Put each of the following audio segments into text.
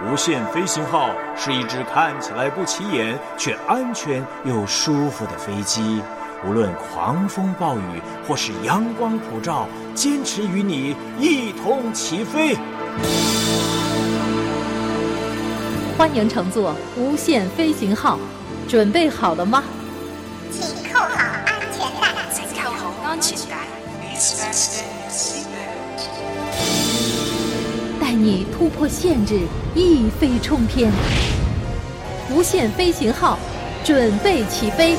无限飞行号是一只看起来不起眼却安全又舒服的飞机，无论狂风暴雨或是阳光普照，坚持与你一同起飞。 欢迎乘坐无限飞行号，准备好了吗？ 请扣好安全带。 请扣好安全帶。 带你突破限制，一飞冲天。无限飞行号，准备起飞。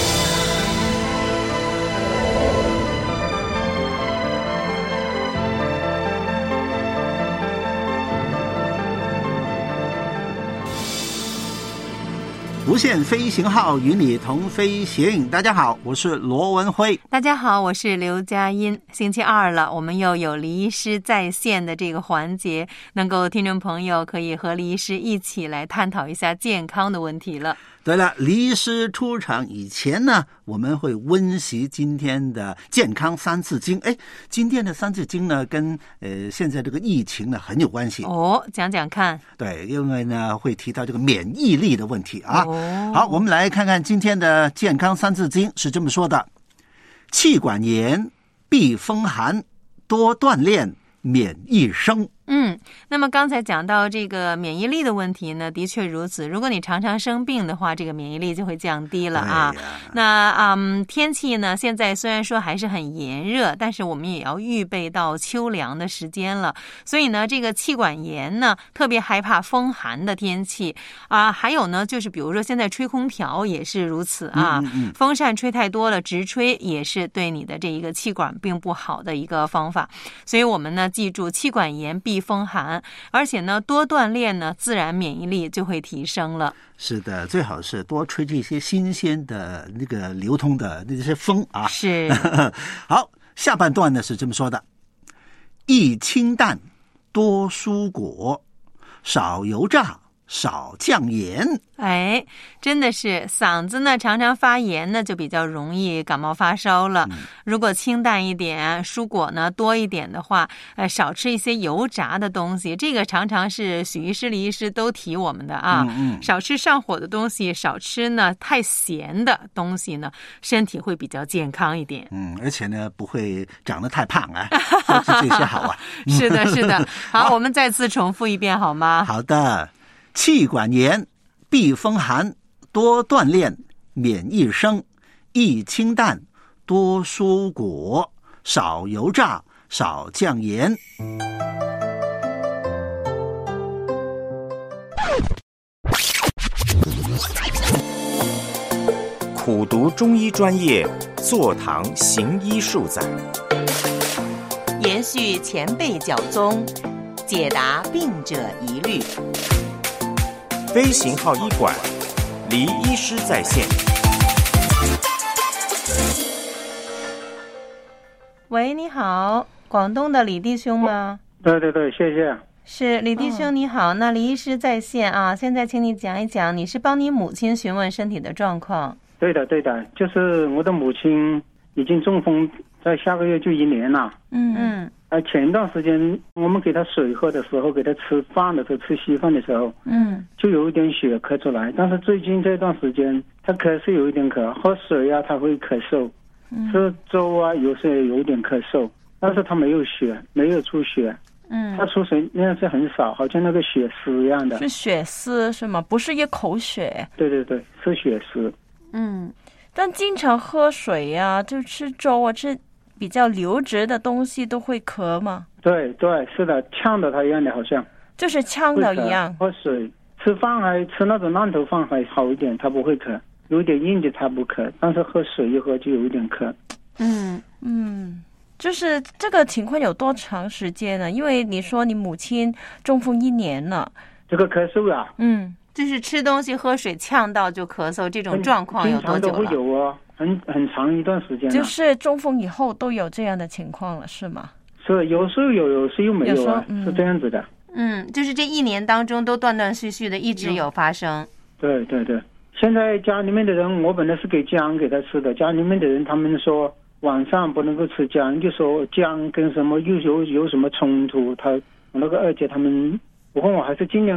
无限飞行号与你同飞协影，大家好，我是罗文辉。 大家好，我是刘佳音。星期二了，我们又有李医师在线的这个环节，能够听众朋友可以和李医师一起来探讨一下健康的问题了。 对了，李医师出场以前呢，我们会温习今天的健康三字经。今天的三字经呢，跟现在这个疫情呢很有关系哦，讲讲看。 对，因为呢会提到这个免疫力的问题啊。好，我们来看看今天的健康三字经是这么说的：气管炎，避风寒，多锻炼，免疫生。 那么刚才讲到这个免疫力的问题呢，的确如此。如果你常常生病的话，这个免疫力就会降低了啊。那天气呢，现在虽然说还是很炎热，但是我们也要预备到秋凉的时间了。所以呢，这个气管炎呢，特别害怕风寒的天气啊。还有呢，就是比如说现在吹空调也是如此啊，风扇吹太多了，直吹也是对你的这一个气管并不好的一个方法。所以我们呢，记住气管炎避风寒，而且呢多锻炼呢，自然免疫力就会提升了。 是的，最好是多吹这些新鲜的那个流通的那些风啊。 是。 好，下半段呢是这么说的：宜清淡，多蔬果，少油炸，少酱盐。 真的是嗓子呢常常发炎呢，就比较容易感冒发烧了。如果清淡一点，蔬果呢多一点的话，少吃一些油炸的东西，这个常常是许医师、李医师都提我们的啊。少吃上火的东西，少吃呢太咸的东西呢，身体会比较健康一点。 而且呢不会长得太胖啊，多吃这些好啊。 是的，是的。好，我们再次重复一遍好吗？ 好的。气管炎，避风寒，多锻炼，免疫生，宜清淡，多蔬果，少油炸，少酱盐。 苦读中医专业，坐堂行医数载， 延续前辈教宗，解答病者疑虑。 飞行号医馆，李医师在线。 喂，你好，广东的李弟兄吗？ 对对对，谢谢。 是李弟兄你好，那李医师在线啊，现在请你讲一讲，你是帮你母亲询问身体的状况。 对的对的，就是我的母亲已经中风，在下个月就1年了。前一段时间我们给她水喝的时候，给她吃饭的时候，吃稀饭的时候，就有一点血咳出来。但是最近这段时间她咳是有一点咳，喝水啊她会咳嗽，吃粥啊有时候有一点咳嗽，但是她没有血，没有出血。她出水那是很少，好像那个血丝一样的。 是血丝是吗？不是一口血。 对对对，是血丝。 但经常喝水啊，就吃粥啊，吃比较流质的东西都会咳吗？ 对对，是的，呛的他一样的，好像就是呛的一样。 喝水吃饭还吃那种烂头饭还好一点，他不会咳，有点硬的他不咳，但是喝水一喝就有一点咳。 就是这个情况有多长时间呢？因为你说你母亲中风1年了， 这个咳嗽啊， 就是吃东西喝水呛到就咳嗽，这种状况有多久了？ 经常都会有哦，很长一段时间了。 就是中风以后都有这样的情况了，是吗？ 是，有时候有，有时候又没有啊，是这样子的。 就是这1年当中都断断续续的一直有发生。 对对对，现在家里面的人，我本来是给姜给他吃的，家里面的人他们说晚上不能够吃姜，就说姜跟什么又有什么冲突，他那个二姐他们，不过我还是尽量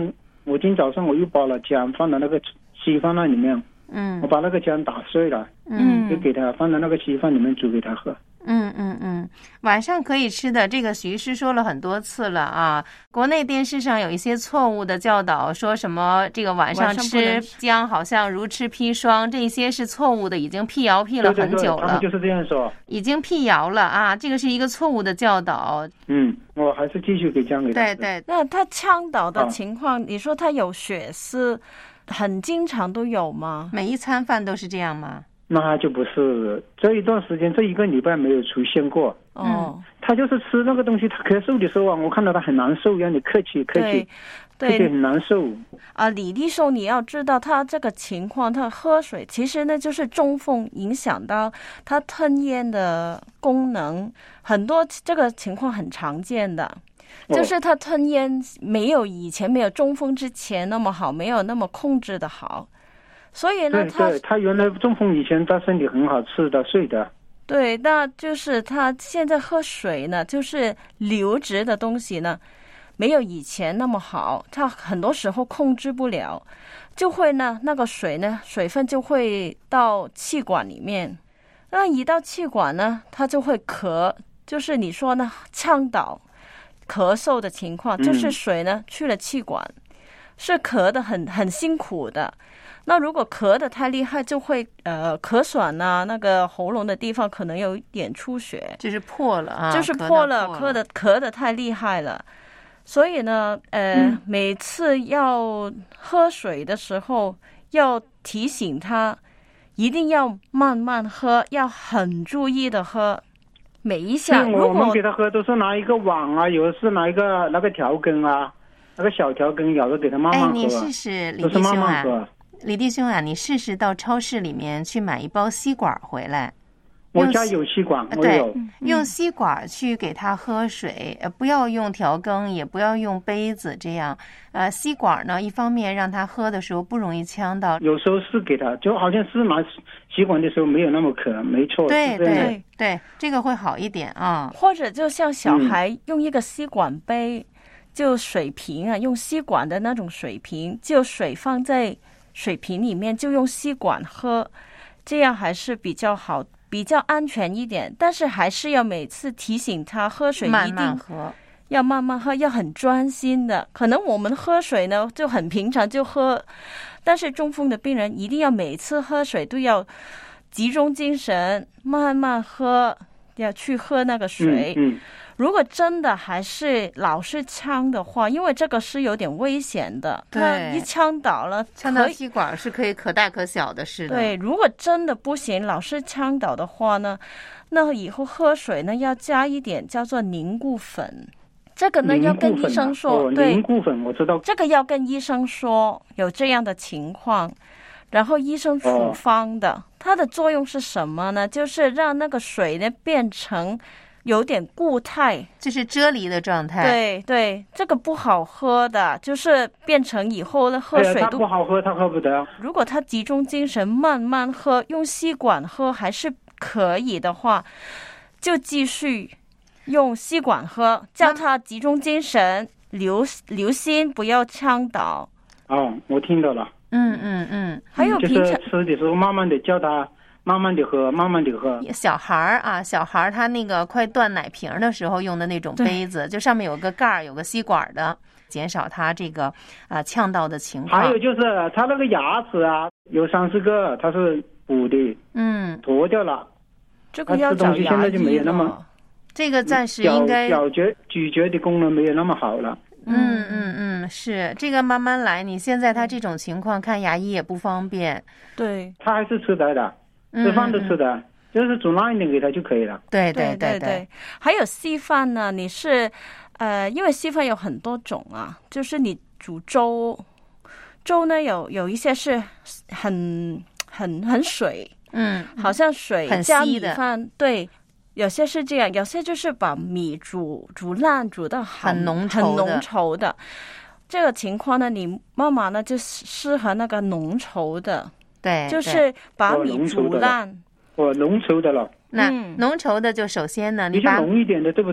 我今早上我又把了姜放到那个稀饭那里面，我把那个姜打碎了，就给他放到那个稀饭里面煮给他喝。 晚上可以吃的，这个徐医师说了很多次了啊。国内电视上有一些错误的教导，说什么这个晚上吃姜好像如吃砒霜，这些是错误的，已经辟谣了很久了。 他们就是这样说， 已经辟谣了啊，这个是一个错误的教导。 我还是继续给姜给他。 对，那他倡导的情况，你说他有血丝，很经常都有吗？ 每一餐饭都是这样吗？ 那就不是，这一段时间这1个礼拜没有出现过。他就是吃那个东西，他咳嗽的时候啊，我看到他很难受，让你客气，对，很难受啊。李弟兄，你要知道他这个情况，他喝水其实呢就是中风影响到他吞咽的功能，很多这个情况很常见的。就是他吞咽没有以前没有中风之前那么好，没有那么控制的好。所以呢， 他原来中风以前他身体很好，吃的睡的。 对，那就是他现在喝水呢，就是流质的东西呢，没有以前那么好，他很多时候控制不了，就会呢那个水呢水分就会到气管里面，那一到气管呢，他就会咳，就是你说呢呛倒、咳嗽的情况，就是水呢去了气管，是咳的很辛苦的。那如果咳得太厉害，就会咳喘啊，那个喉咙的地方可能有一点出血， 就是破了啊， 就是破了，咳得太厉害了。所以呢，每次要喝水的时候，要提醒他一定要慢慢喝，要很注意的喝每一下。 我们给他喝都是拿一个碗啊，有的是拿一个那个条根啊，那个小条根舀着给他慢慢喝。 你试试，李弟兄啊。李弟兄啊，你试试到超市里面去买一包吸管回来。 我家有吸管，我有。 用吸管去给他喝水，不要用调羹，也不要用杯子，这样。吸管呢，一方面让他喝的时候不容易呛到。 有时候是给他，就好像是拿吸管的时候没有那么渴，没错。 对，这个会好一点啊。 或者就像小孩用一个吸管杯，就水瓶啊，用吸管的那种水瓶，就水放在水瓶里面，就用吸管喝，这样还是比较好，比较安全一点。但是还是要每次提醒他喝水一定要慢慢喝，要很专心的。可能我们喝水呢就很平常就喝，但是中风的病人一定要每次喝水都要集中精神，慢慢喝，要去喝那个水。如果真的还是老是呛的话，因为这个是有点危险的， 对， 一呛倒了， 呛到吸管是可以可大可小的事的。 对，如果真的不行，老是呛倒的话呢，那以后喝水呢要加一点叫做凝固粉。这个呢要跟医生说，对， 凝固粉我知道， 这个要跟医生说有这样的情况，然后医生处方的。它的作用是什么呢？就是让那个水呢变成有点固态， 就是啫喱的状态。 对，这个不好喝的，就是变成以后的喝水都不好喝，他喝不得。 如果他集中精神慢慢喝，用吸管喝还是可以的话，就继续用吸管喝，叫他集中精神，留心，不要呛倒。 我听到了。 还有平常就是吃的时候慢慢的叫他。慢慢的喝，慢慢的喝。 小孩他那个快断奶瓶的时候用的那种杯子，就上面有个盖儿，有个吸管的，减少他这个呛到的情况。 还有就是他那个牙齿啊，有30个，他是补的，脱掉了。 这个要找牙医了。 现在就没有那么， 这个暂时应该咀嚼的功能没有那么好了。 是这个慢慢来。你现在他这种情况，看牙医也不方便。 对， 他还是吃的。吃饭都吃的，就是煮烂一点给他就可以了。 对。 还有稀饭呢，你是因为稀饭有很多种啊，就是你煮粥呢有一些是很水，好像水加米饭，对，有些是这样，有些就是把米煮烂，煮到很浓稠的。这个情况呢，你妈妈呢就适合那个浓稠的。 对， 就是把米煮烂。 浓稠的了。 那浓稠的就首先呢，你把浓一点的，对不对？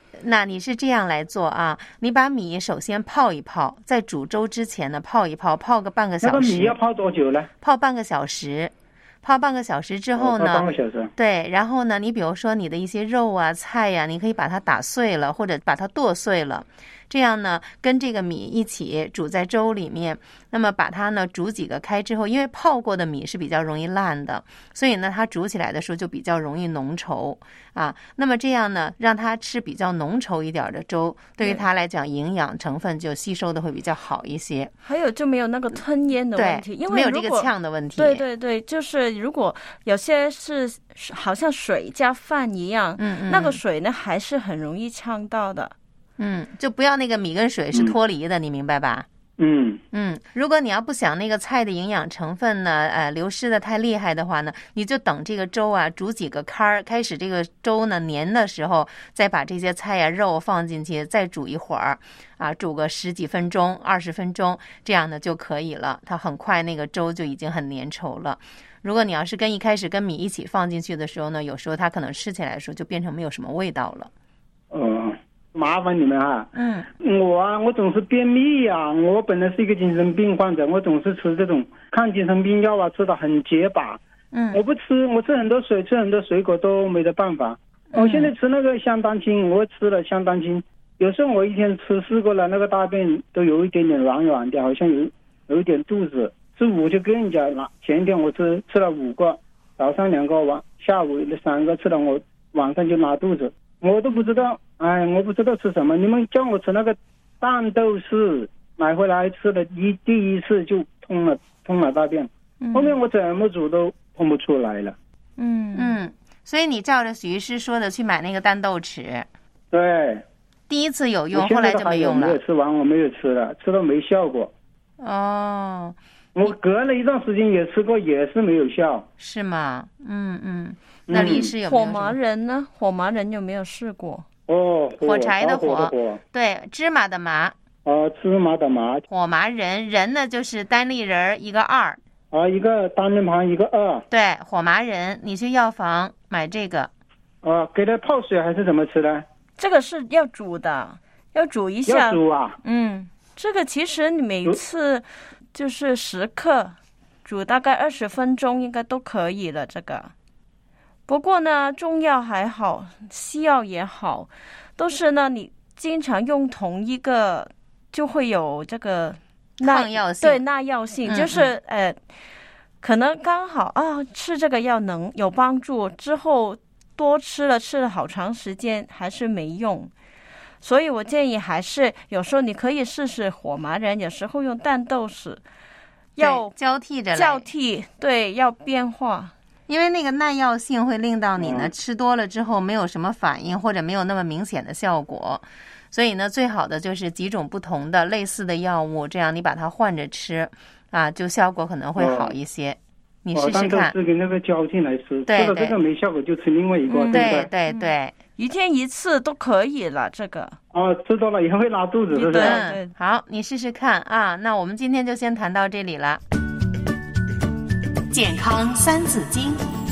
那你是这样来做啊？你把米首先泡一泡，在煮粥之前呢泡一泡，泡个半个小时。 那个米要泡多久呢？ 泡半个小时。泡半个小时之后呢， 泡半个小时。 对，然后呢，你比如说你的一些肉啊、菜呀、你可以把它打碎了，或者把它剁碎了，这样呢，跟这个米一起煮在粥里面。那么把它呢煮几个开之后，因为泡过的米是比较容易烂的，所以呢，它煮起来的时候就比较容易浓稠啊。那么这样呢，让它吃比较浓稠一点的粥，对于它来讲，营养成分就吸收的会比较好一些。 还有就没有那个吞咽的问题，因为没有这个呛的问题。 对对对，就是如果有些是好像水加饭一样，那个水呢还是很容易呛到的。 就不要那个米跟水是脱离的，你明白吧？如果你要不想那个菜的营养成分呢，流失的太厉害的话呢，你就等这个粥啊煮几个开，开始这个粥呢黏的时候，再把这些菜啊肉放进去，再煮一会儿啊，煮个10几分钟、20分钟，这样呢就可以了。它很快那个粥就已经很粘稠了。如果你要是一开始跟米一起放进去的时候呢，有时候它可能吃起来的时候就变成没有什么味道了。 麻烦你们啊！我总是便秘啊！我本来是一个精神病患者，我总是吃这种抗精神病药啊，吃得很结巴。我不吃，我吃很多水，吃很多水果都没得办法。我现在吃那个香丹青，我吃了香丹青，有时候我一天吃4个了，那个大便都有一点点软软的，好像有一点肚子。吃5就跟人家了。前一天我吃了5个，早上2个，下午3个，吃了我晚上就拉肚子，我都不知道。我不知道吃什么，你们叫我吃那个蛋豆豉，买回来吃了第一次就通了大便，后面我怎么煮都通不出来了。 所以你照着许医师说的去买那个蛋豆豉。 对， 第一次有用，后来就没用了。 没有吃完，我没有吃了，吃到没效果。我隔了一段时间也吃过，也是没有效。 是吗？那李医师有没有？ 火麻仁呢？火麻仁有没有试过？ 火柴的火，对，芝麻的麻。 芝麻的麻。 火麻仁，仁呢就是单立人一个2。 一个单人旁一个2。 对，火麻仁，你去药房买这个。 给它泡水还是怎么吃的？ 这个是要煮的，要煮一下。 要煮啊？ 这个其实你每次就是10克，煮大概20分钟应该都可以了。这个。不过呢，中药还好，西药也好，都是呢，你经常用同一个，就会有这个抗药性。 对，耐药性，就是可能刚好吃这个药能有帮助，之后多吃了好长时间还是没用。所以我建议还是有时候你可以试试火麻仁，有时候用蛋豆豉，要交替着来。 交替，对，要变化。 因为那个耐药性会令到你呢吃多了之后没有什么反应，或者没有那么明显的效果，所以呢最好的就是几种不同的类似的药物，这样你把它换着吃啊，就效果可能会好一些。你试试看。 是跟那个交替来吃， 对， 吃了这个没效果就吃另外一个。 对， 一天一次都可以了。这个吃多了以后会拉肚子，是不是？ 对， 好，你试试看啊。那我们今天就先谈到这里了。 健康3字经：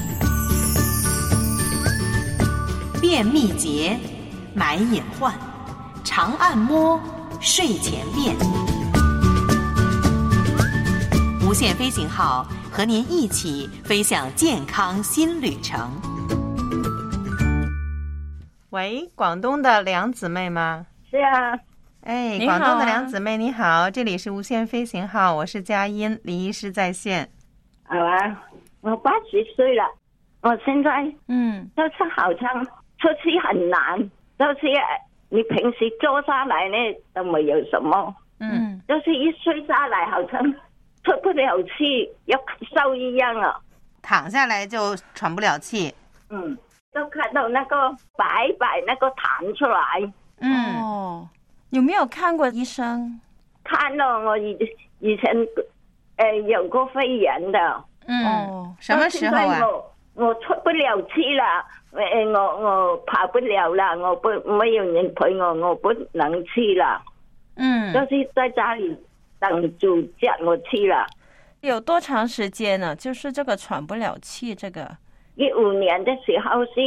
便秘结、买隐患、常按摩、睡前便。无限飞行号和您一起飞向健康新旅程。 喂，广东的梁姊妹吗？ 是啊。 广东的梁姊妹你好，这里是无限飞行号，我是佳音，李医师在线。 好啊，我80岁了，我现在就是好像出去很难，就是你平时坐下来呢都没有什么，就是一睡下来好像出不了气，要咳嗽一样了。 躺下来就喘不了气。 都看到那个白白那个痰出来。 有没有看过医生？ 看了，我以前有过肺炎的。 什么时候啊？ 我出不了气了，我跑不了了，没有人陪我不能去了。就是在家里等主叫我去了。 有多长时间呢？就是这个喘不了气，这个 15年的时候是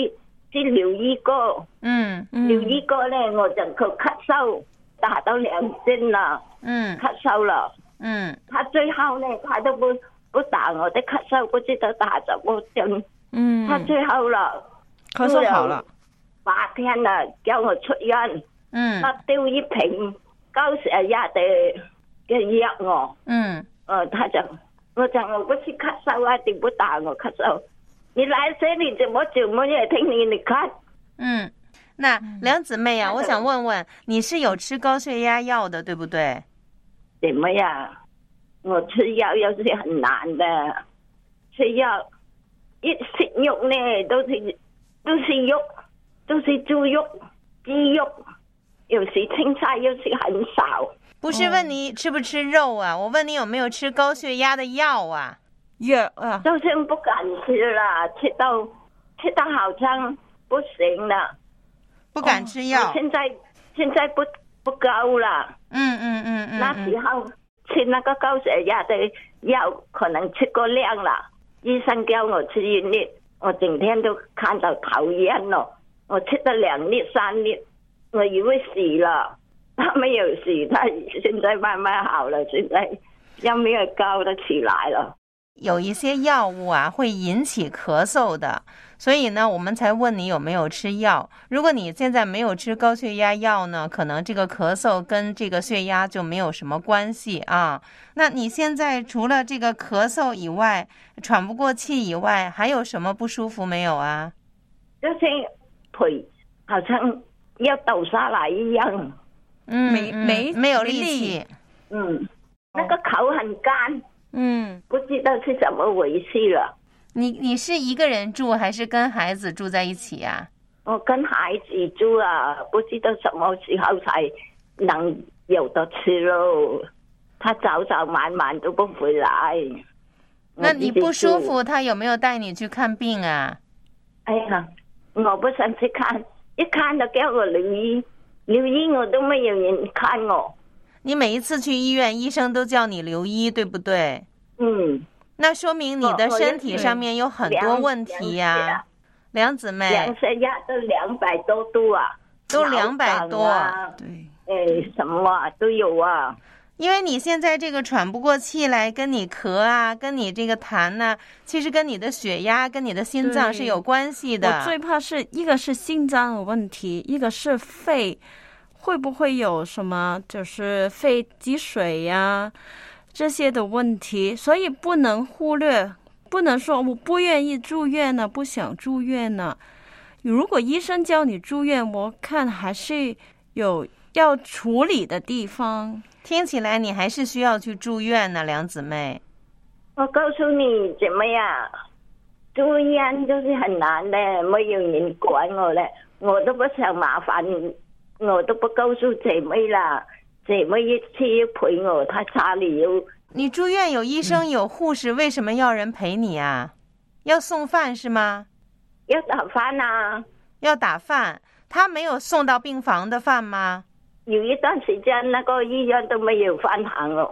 去留醫過，留醫過咧，我就佢咳嗽打到2針了，咳嗽了，他最後呢，他都不打我的咳嗽，不知道打什麼針，他最後了， 咳嗽好了 ，8天了，叫我出院，他丟一瓶高血壓的藥我，他就我不是咳嗽啊，你不打我咳嗽。你来这里怎么也听你看？ 那梁姊妹啊，我想问问，你是有吃高血压药的，对不对？ 怎么样？我吃药又是很难的，吃药一食肉呢，都是肉，都是猪肉、鸡肉，有时青菜又是很少。 不是问你吃不吃肉啊，我问你有没有吃高血压的药啊？ 药啊， 就是不敢吃了，吃到好像不行了， 不敢吃药。 现在不高了。那时候吃那个高血压的药，可能吃过量了。医生叫我吃1粒，我整天都看到讨厌了。我吃了2粒、3粒，我以为死了，他没有死，他现在慢慢好了，现在要没有高的起来了。 有一些药物啊会引起咳嗽的，所以呢我们才问你有没有吃药。如果你现在没有吃高血压药呢，可能这个咳嗽跟这个血压就没有什么关系啊。那你现在除了这个咳嗽以外，喘不过气以外，还有什么不舒服没有啊？ 就是腿好像要倒下来一样， 没有力气， 那个口很干，不知道是怎么回事了。 你是一个人住还是跟孩子住在一起啊？ 我跟孩子住啊，不知道什么时候才能有得吃咯。他早晚都不回来。 那你不舒服，他有没有带你去看病啊？ 哎呀，我不想去看，一看就叫我留醫我都没有人看我。 你每一次去医院，医生都叫你留醫，对不对？那说明你的身体上面有很多问题呀，梁姊妹。 量血压都200多度啊， 都200多， 对，什么都有啊。 因为你现在这个喘不过气来，跟你咳啊，跟你这个痰呢，其实跟你的血压、跟你的心脏是有关系的。 我最怕是一个是心脏的问题，一个是肺，会不会有什么就是肺积水呀，这些的问题，所以不能忽略，不能说我不愿意住院呢，不想住院呢。如果医生叫你住院，我看还是有要处理的地方。 听起来你还是需要去住院呢，梁姊妹。 我告诉你怎么样，住院就是很难的，没有人管我了，我都不想麻烦，我都不告诉姐妹了。姐妹一次陪我，她家里有。 你住院有医生有护士，为什么要人陪你啊？要送饭是吗？ 要打饭啊。 要打饭，他没有送到病房的饭吗？ 有一段时间那个医院都没有饭堂了。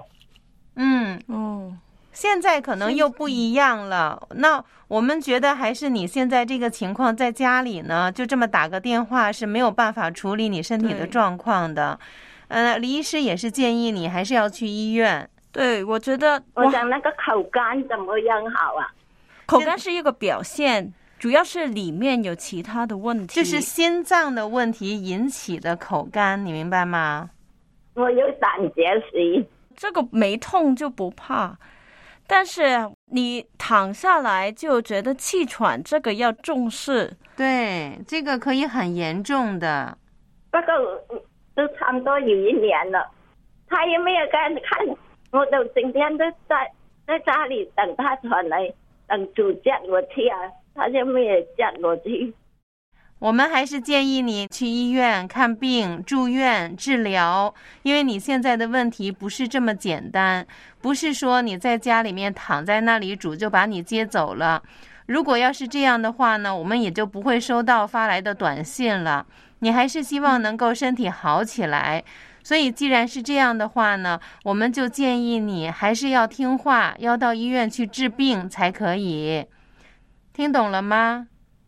现在可能又不一样了。那我们觉得还是你现在这个情况在家里呢，就这么打个电话是没有办法处理你身体的状况的。李医师也是建议你还是要去医院。 对，我觉得我想那个口干怎么样好啊？ 口干是一个表现，主要是里面有其他的问题， 就是心脏的问题引起的口干，你明白吗？ 我有胆结石， 这个没痛就不怕，但是你躺下来就觉得气喘，这个要重视。 对，这个可以很严重的。 不过都差不多有1年了，他也没有看，我都整天都在家里等他传来，等主叫我去啊，他就没有叫我去。 我们还是建议你去医院看病、住院治疗，因为你现在的问题不是这么简单，不是说你在家里面躺在那里主就把你接走了。如果要是这样的话呢，我们也就不会收到发来的短信了。你还是希望能够身体好起来，所以既然是这样的话呢，我们就建议你还是要听话，要到医院去治病才可以。听懂了吗？ 听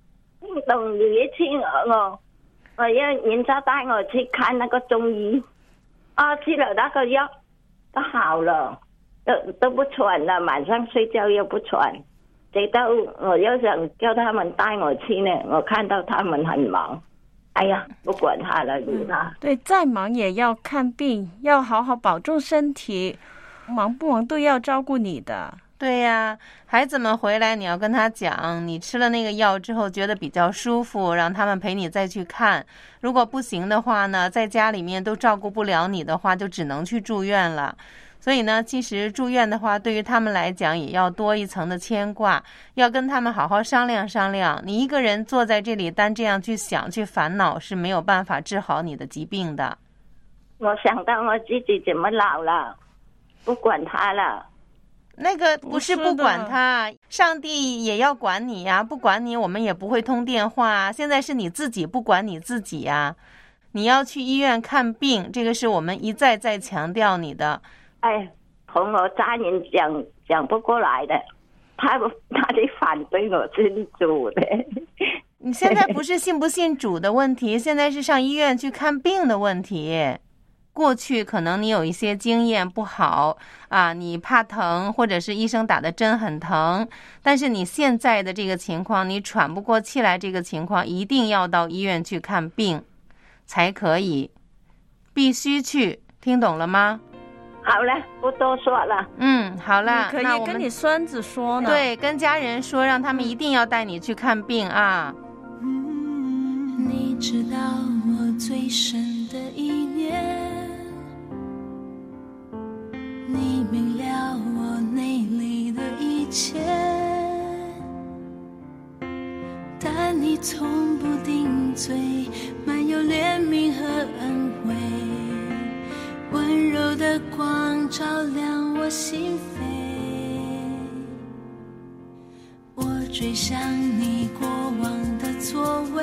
动有一次我要人家带我去看那个中医，吃了那个药都好了，都不喘了，晚上睡觉又不喘。直到我又想叫他们带我去呢，我看到他们很忙，哎呀，不管他了，理他。 对，再忙也要看病，要好好保重身体，忙不忙都要照顾你的。 对呀，孩子们回来你要跟他讲，你吃了那个药之后觉得比较舒服，让他们陪你再去看。如果不行的话呢，在家里面都照顾不了你的话，就只能去住院了。所以呢，其实住院的话，对于他们来讲也要多一层的牵挂，要跟他们好好商量商量。你一个人坐在这里单这样去想去烦恼，是没有办法治好你的疾病的。 我想到我自己怎么老了，不管他了。 那个不是不管他，上帝也要管你呀，不管你我们也不会通电话。现在是你自己不管你自己呀，你要去医院看病，这个是我们一再再强调你的。 哎，同我家人讲不过来的，他得反对我信主的。 你现在不是信不信主的问题，现在是上医院去看病的问题。过去可能你有一些经验不好啊，你怕疼，或者是医生打的针很疼，但是你现在的这个情况，你喘不过气来，这个情况一定要到医院去看病才可以，必须去，听懂了吗？ 好了，不多说了。 好了， 可以跟你孙子说呢。 对，跟家人说，让他们一定要带你去看病啊。 你知道我最深的一念，你明了我内里的一切，但你从不顶嘴，满有怜悯和恩惠，温柔的光照亮我心扉。我追想你过往的作为，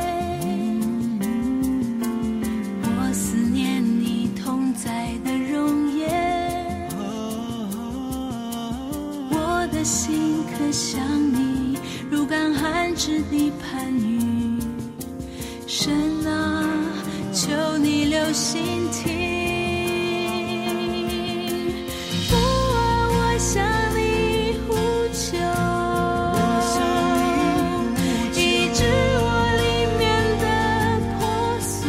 我思念你同在的容颜，我的心可想你如干旱之地盼雨。神啊，求你留心听，我向你呼求，医治我里面的破碎，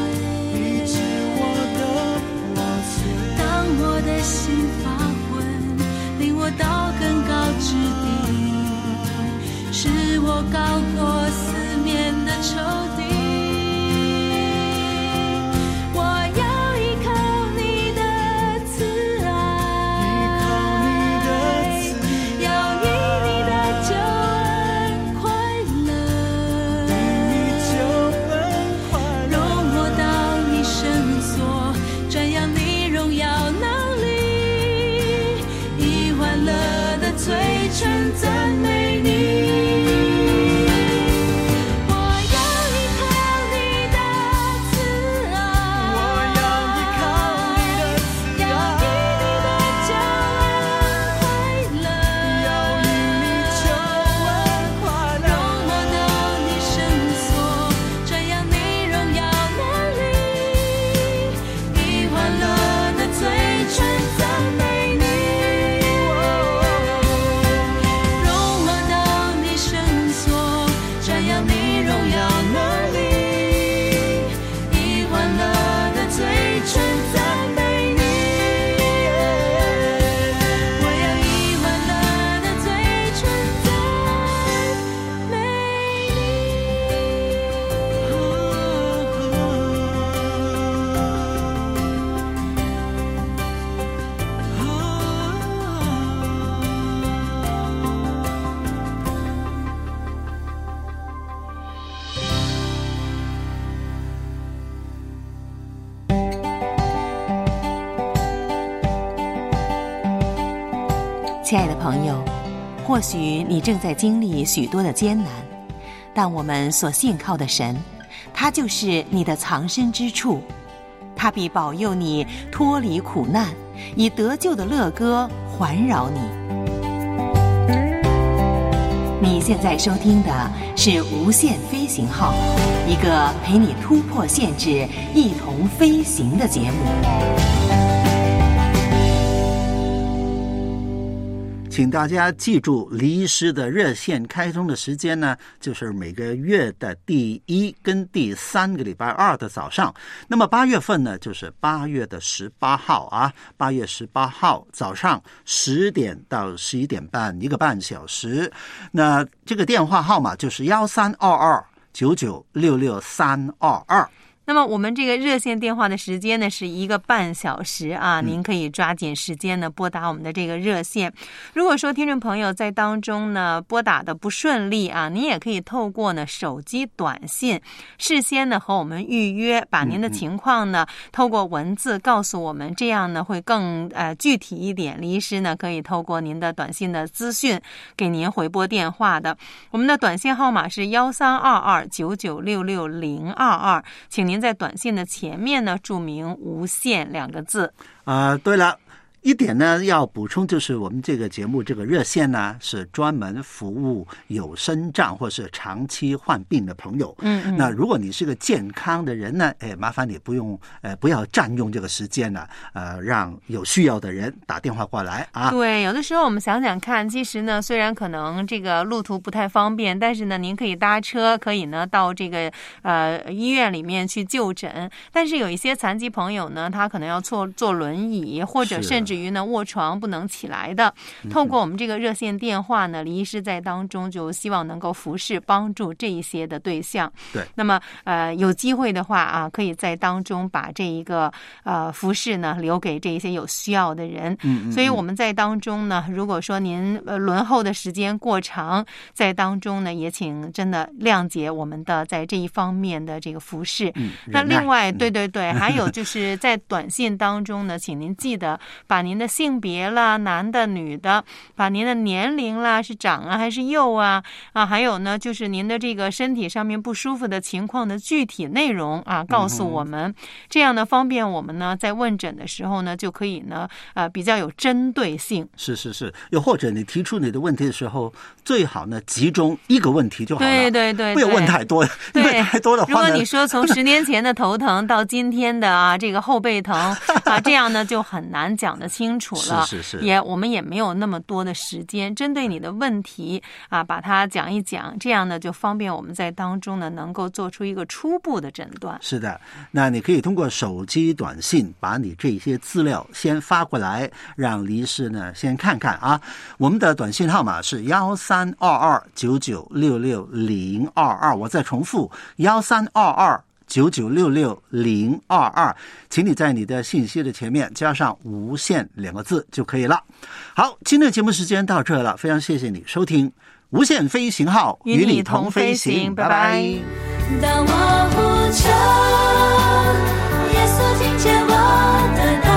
当我的心发昏，领我到更高之地，使我高过四面的仇敌。 亲爱的朋友，或许你正在经历许多的艰难，但我们所信靠的神，他就是你的藏身之处，他必保佑你脱离苦难，以得救的乐歌环绕你。你现在收听的是无限飞行号，一个陪你突破限制、一同飞行的节目。 请大家记住，黎医师的热线开通的时间呢，就是每个月的第1跟第3个礼拜2的早上。那么8月份呢，就是8月的18号啊，8月18号早上10点到11点半，1个半小时。那这个电话号码就是132299666322。 那么我们这个热线电话的时间呢是1个半小时啊，您可以抓紧时间呢拨打我们的这个热线。如果说听众朋友在当中呢拨打的不顺利啊，您也可以透过呢手机短信事先呢和我们预约，把您的情况呢透过文字告诉我们，这样呢会更具体一点。黎医师呢可以透过您的短信的资讯给您回拨电话的。我们的短信号码是132299660022，请您在短信的前面呢注明无限2个字。 对了，一点呢要补充，就是我们这个节目这个热线呢是专门服务有身障或是长期患病的朋友。那如果你是个健康的人呢，麻烦你不要占用这个时间呢，让有需要的人打电话过来啊。 对，有的时候我们想想看，其实呢虽然可能这个路途不太方便，但是呢您可以搭车，可以呢到这个医院里面去就诊。但是有一些残疾朋友呢，他可能要坐轮椅，或者甚至于呢卧床不能起来的，透过我们这个热线电话呢，黎医师在当中就希望能够服侍帮助这一些的对象。 对， 那么有机会的话啊，可以在当中把这一个服侍呢留给这一些有需要的人。所以我们在当中呢，如果说您轮候的时间过长，在当中呢也请真的谅解我们的在这一方面的这个服侍。那另外对还有就是在短信当中呢，请您记得把您的性别啦，男的女的，把您的年龄啦，是长啊还是幼啊，还有呢就是您的这个身体上面不舒服的情况的具体内容啊告诉我们，这样呢方便我们呢在问诊的时候呢就可以呢比较有针对性。 是，又或者你提出你的问题的时候，最好呢集中一个问题就好了。对，不要问太多，因为太多的话呢， 如果你说从10年前的头疼到今天的这个后背疼这样呢就很难讲得清楚了。 是， 我们也没有那么多的时间针对你的问题把它讲一讲，这样呢就方便我们在当中呢能够做出一个初步的诊断。 是的，那你可以通过手机短信把你这些资料先发过来，让黎医师呢先看看啊。我们的短信号码是132299660022，我再重复132299660022，请你在你的信息的前面加上无限2个字就可以了。好，今天的节目时间到这了，非常谢谢你收听无限飞行号，与你同飞行，拜拜。 当我呼求，耶稣听见我的祷